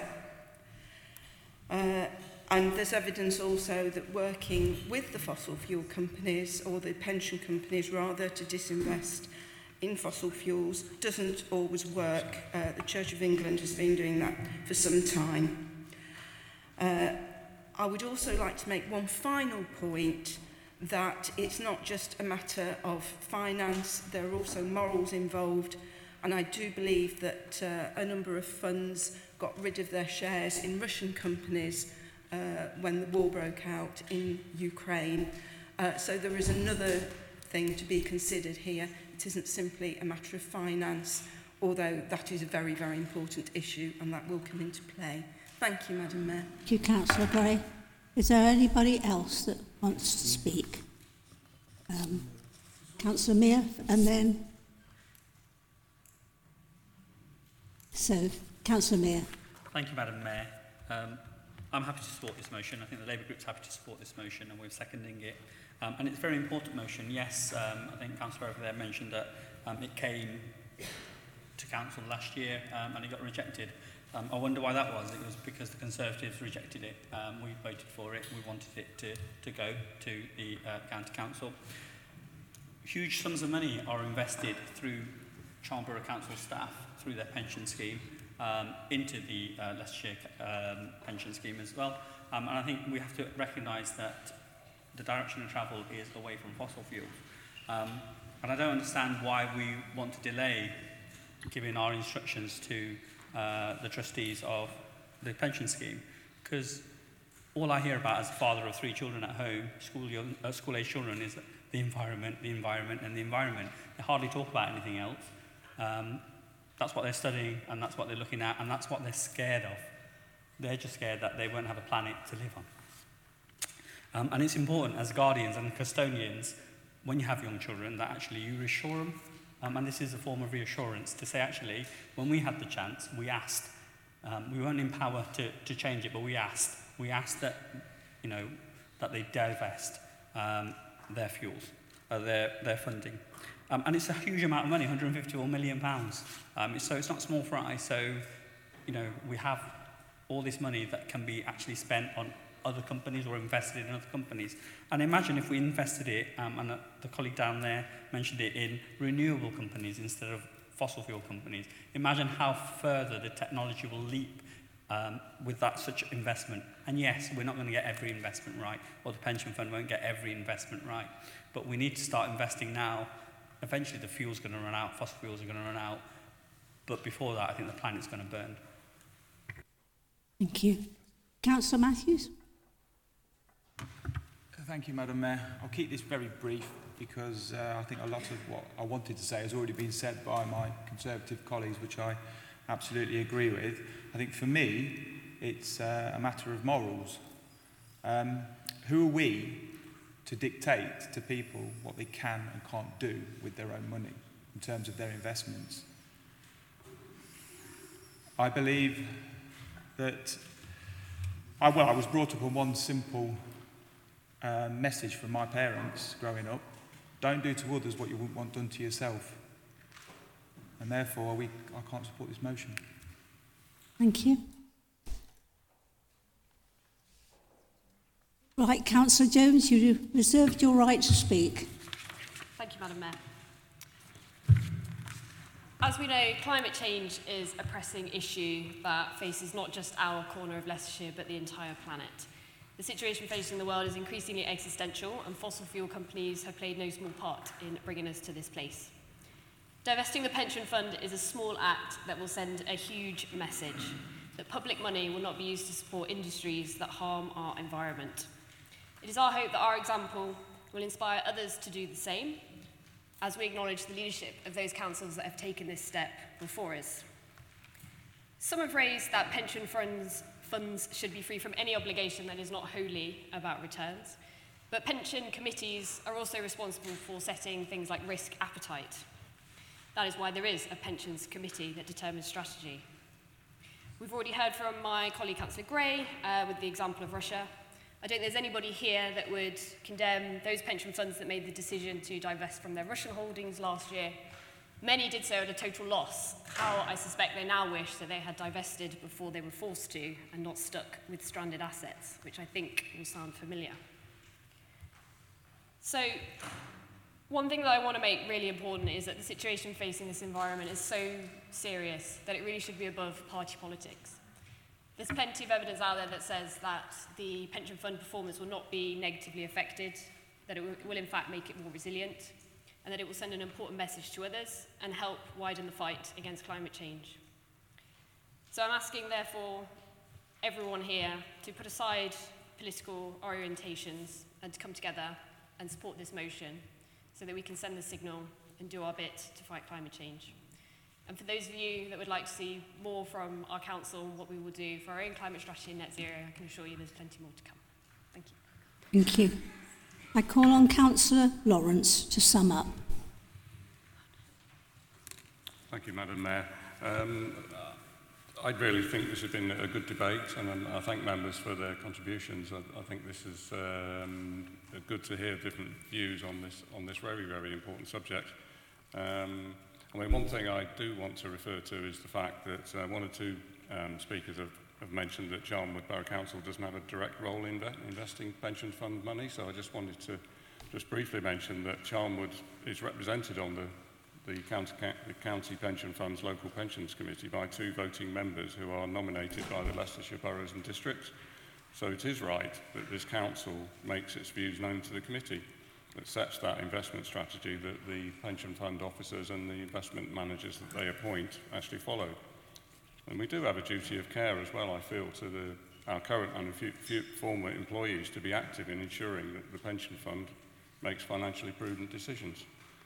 Uh, and there's evidence also that working with the fossil fuel companies, or the pension companies rather, to disinvest in fossil fuels doesn't always work. Uh, the Church of England has been doing that for some time. Uh, I would also like to make one final point, that it's not just a matter of finance, there are also morals involved, and I do believe that uh, a number of funds got rid of their shares in Russian companies uh, when the war broke out in Ukraine. Uh, so there is another thing to be considered here. It isn't simply a matter of finance, although that is a very, very important issue, and that will come into play. Thank you, Madam Mayor. Thank you, Councillor Gray. Is there anybody else that wants to speak? Um, Councillor Mear, and then... So, Councillor Mear. Thank you, Madam Mayor. Um, I'm happy to support this motion. I think the Labour Group's happy to support this motion, and we're seconding it. Um, and it's a very important motion. Yes, um, I think Councillor over there mentioned that um, it came to Council last year um, and it got rejected. Um, I wonder why that was. It was because the Conservatives rejected it. Um, we voted for it. We wanted it to, to go to the uh, County Council. Huge sums of money are invested through Charlton Borough Council staff, through their pension scheme, um, into the uh, Leicestershire um, pension scheme as well. Um, and I think we have to recognise that the direction of travel is away from fossil fuels. Um, and I don't understand why we want to delay giving our instructions to uh, the trustees of the pension scheme, because all I hear about as a father of three children at home, school young, uh, school-age children, is the environment, the environment, and the environment. They hardly talk about anything else. Um, that's what they're studying, and that's what they're looking at, and that's what they're scared of. They're just scared that they won't have a planet to live on. Um, and it's important as guardians and custodians, when you have young children, that actually you reassure them. Um, and this is a form of reassurance to say, actually, when we had the chance, we asked. Um, we weren't in power to, to change it, but we asked. We asked that, you know, that they divest um, their fuels, uh, their, their funding. Um, and it's a huge amount of money, one hundred fifty-four million pounds. Um, so it's not small fry. So, you know, we have all this money that can be actually spent on other companies or invested in other companies. And imagine if we invested it, um, and the colleague down there mentioned it, in renewable companies instead of fossil fuel companies. Imagine how further the technology will leap um, with that such investment. And yes, we're not going to get every investment right, or the pension fund won't get every investment right. But we need to start investing now. Eventually the fuel's going to run out, fossil fuels are going to run out. But before that, I think the planet's going to burn. Thank you. Councillor Matthews. Thank you, Madam Mayor. I'll keep this very brief because uh, I think a lot of what I wanted to say has already been said by my Conservative colleagues, which I absolutely agree with. I think for me, it's uh, a matter of morals. Um, who are we to dictate to people what they can and can't do with their own money in terms of their investments? I believe that, I, well, I was brought up on one simple uh, message from my parents growing up: don't do to others what you wouldn't want done to yourself. And therefore, we, I can't support this motion. Thank you. Right, Councillor Jones, you reserved your right to speak. Thank you, Madam Mayor. As we know, climate change is a pressing issue that faces not just our corner of Leicestershire, but the entire planet. The situation facing the world is increasingly existential, and fossil fuel companies have played no small part in bringing us to this place. Divesting the pension fund is a small act that will send a huge message that public money will not be used to support industries that harm our environment. It is our hope that our example will inspire others to do the same. as we acknowledge the leadership of those councils that have taken this step before us. Some have raised that pension funds, funds should be free from any obligation that is not wholly about returns, but pension committees are also responsible for setting things like risk appetite. That is why there is a pensions committee that determines strategy. We've already heard from my colleague Councillor Gray uh, with the example of Russia. I don't think there's anybody here that would condemn those pension funds that made the decision to divest from their Russian holdings last year. Many did so at a total loss. How I suspect they now wish that they had divested before they were forced to and not stuck with stranded assets, which I think will sound familiar. So, one thing that I want to make really important is that the situation facing this environment is so serious that it really should be above party politics. There's plenty of evidence out there that says that the pension fund performance will not be negatively affected, that it will in fact make it more resilient, and that it will send an important message to others and help widen the fight against climate change. So I'm asking, therefore, everyone here to put aside political orientations and to come together and support this motion so that we can send the signal and do our bit to fight climate change. And for those of you that would like to see more from our council and what we will do for our own climate strategy and net zero, I can assure you there's plenty more to come. Thank you. Thank you. I call on Councillor Lawrence to sum up. Thank you, Madam Mayor. Um, I really think this has been a good debate, and um, I thank members for their contributions. I, I think this is um, good to hear different views on this on this very, very important subject. Um, I mean, one thing I do want to refer to is the fact that uh, one or two um, speakers have, have mentioned that Charnwood Borough Council doesn't have a direct role in inve- investing pension fund money, so I just wanted to just briefly mention that Charnwood is represented on the the county, the County Pension Fund's Local Pensions Committee by two voting members who are nominated by the Leicestershire boroughs and districts. So it is right that this council makes its views known to the committee, that sets that investment strategy that the pension fund officers and the investment managers that they appoint actually follow. And we do have a duty of care as well, I feel, to the, our current and few, few former employees to be active in ensuring that the pension fund makes financially prudent decisions.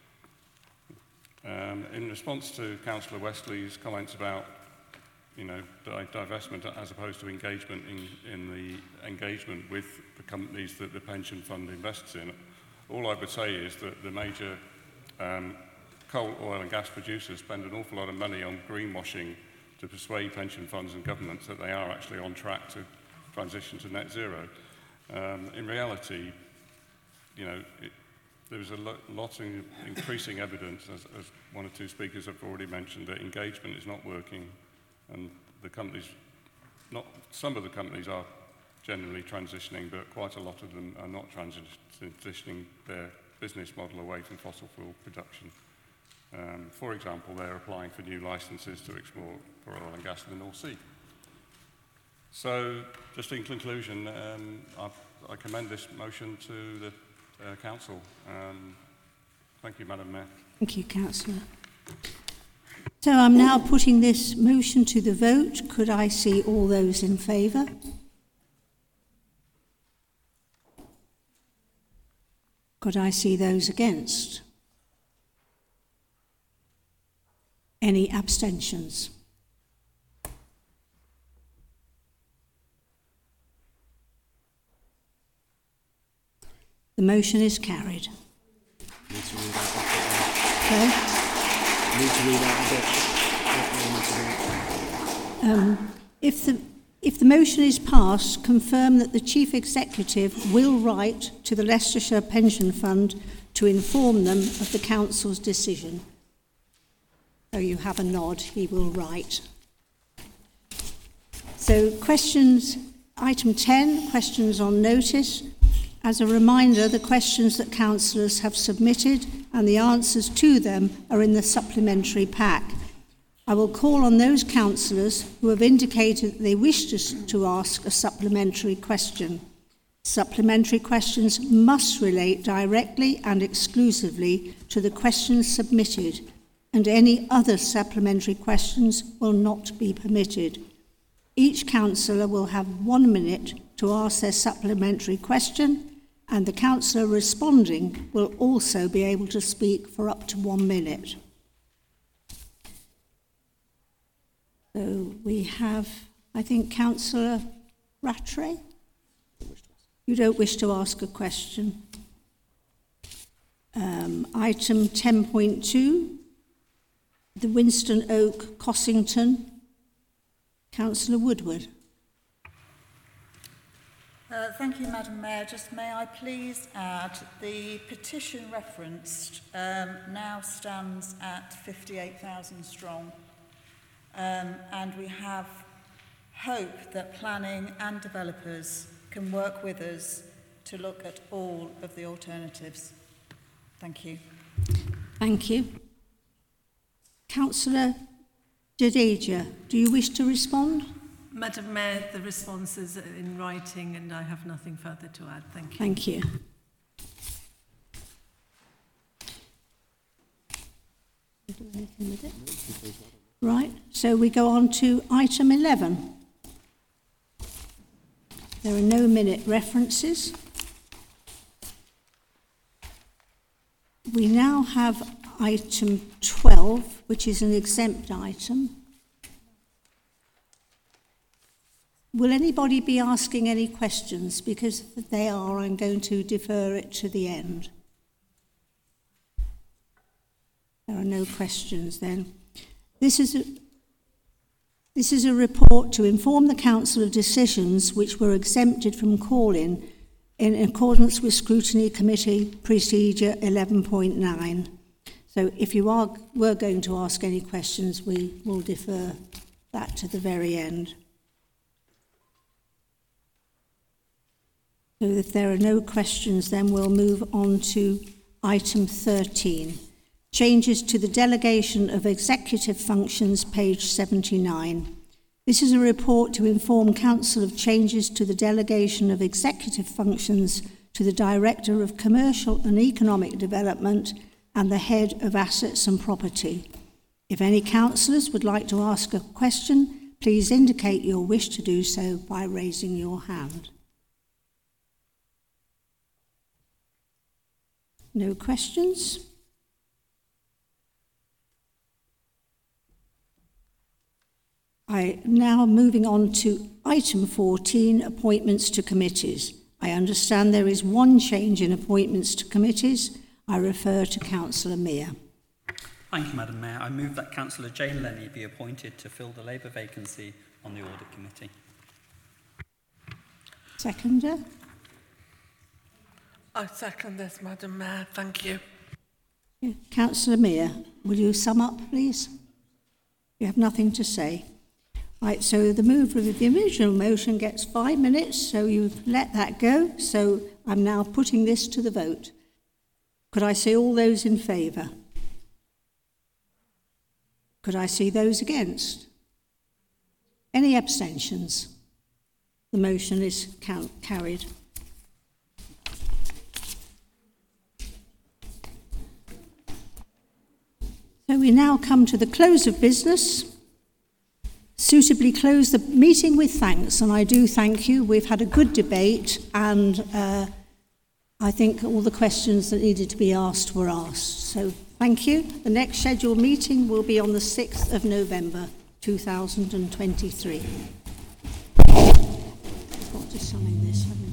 Um, in response to Councillor Westley's comments about, you know, di- divestment as opposed to engagement in, in the engagement with the companies that the pension fund invests in, all I would say is that the major um, coal, oil and gas producers spend an awful lot of money on greenwashing to persuade pension funds and governments that they are actually on track to transition to net zero. Um, in reality, you know, it, there is a lo- lot of increasing evidence, as, as one or two speakers have already mentioned, that engagement is not working, and the companies, not some of the companies are generally transitioning, but quite a lot of them are not transitioning their business model away from fossil fuel production. Um, for example, they're applying for new licenses to explore for oil and gas in the North Sea. So, just in conclusion, um, I, I commend this motion to the Uh, Council. Um, thank you, Madam Mayor. Thank you, Councillor. So I'm now putting this motion to the vote. Could I see all those in favour? Could I see those against? Any abstentions? The motion is carried. Need to read out that bit. Okay. Need to read out a bit. Um, if the if the motion is passed, confirm that the Chief Executive will write to the Leicestershire Pension Fund to inform them of the Council's decision. So you have a nod, he will write. So questions, item ten, questions on notice. As a reminder, the questions that councillors have submitted and the answers to them are in the supplementary pack. I will call on those councillors who have indicated that they wish to, to ask a supplementary question. Supplementary questions must relate directly and exclusively to the questions submitted, and any other supplementary questions will not be permitted. Each councillor will have one minute to ask their supplementary question, and the councillor responding will also be able to speak for up to one minute. So we have, I think, Councillor Rattray. You don't wish to ask a question. Um, item ten point two, the Winston Oak Cossington. Councillor Woodward. Uh, thank you, Madam Mayor. Just may I please add the petition referenced um, now stands at fifty-eight thousand strong. Um, and we have hope that planning and developers can work with us to look at all of the alternatives. Thank you. Thank you. Councillor Jadeja, do you wish to respond? Madam Mayor, the response is in writing and I have nothing further to add. Thank you. Thank you. Do anything with it? Right, so we go on to item eleven. There are no minute references. We now have item twelve, which is an exempt item. Will anybody be asking any questions? Because if they are, I'm going to defer it to the end. There are no questions then. This is a, this is a report to inform the Council of decisions which were exempted from call-in in accordance with Scrutiny Committee Procedure eleven point nine. So if you are, were going to ask any questions, we will defer that to the very end. So if there are no questions, then we'll move on to item thirteen. Changes to the delegation of executive functions, page seventy-nine. This is a report to inform Council of changes to the delegation of executive functions to the Director of Commercial and Economic Development and the Head of Assets and Property. If any councillors would like to ask a question, please indicate your wish to do so by raising your hand. No questions? I now moving on to item fourteen, appointments to committees. I understand there is one change in appointments to committees. I refer to Councillor Mear. Thank you, Madam Mayor. I move that Councillor Jane Lenny be appointed to fill the Labour vacancy on the Audit Committee. Seconder? I second this, Madam Mayor. Thank you. Yeah. Councillor Mear, will you sum up, please? You have nothing to say. Right, so the mover of the original motion gets five minutes, so you've let that go. So I'm now putting this to the vote. Could I see all those in favour? Could I see those against? Any abstentions? The motion is count- carried. So we now come to the close of business. Suitably close the meeting with thanks, and I do thank you. We've had a good debate, and uh, I think all the questions that needed to be asked were asked. So thank you. The next scheduled meeting will be on the sixth of November two thousand twenty-three. I've got to sign this, haven't I?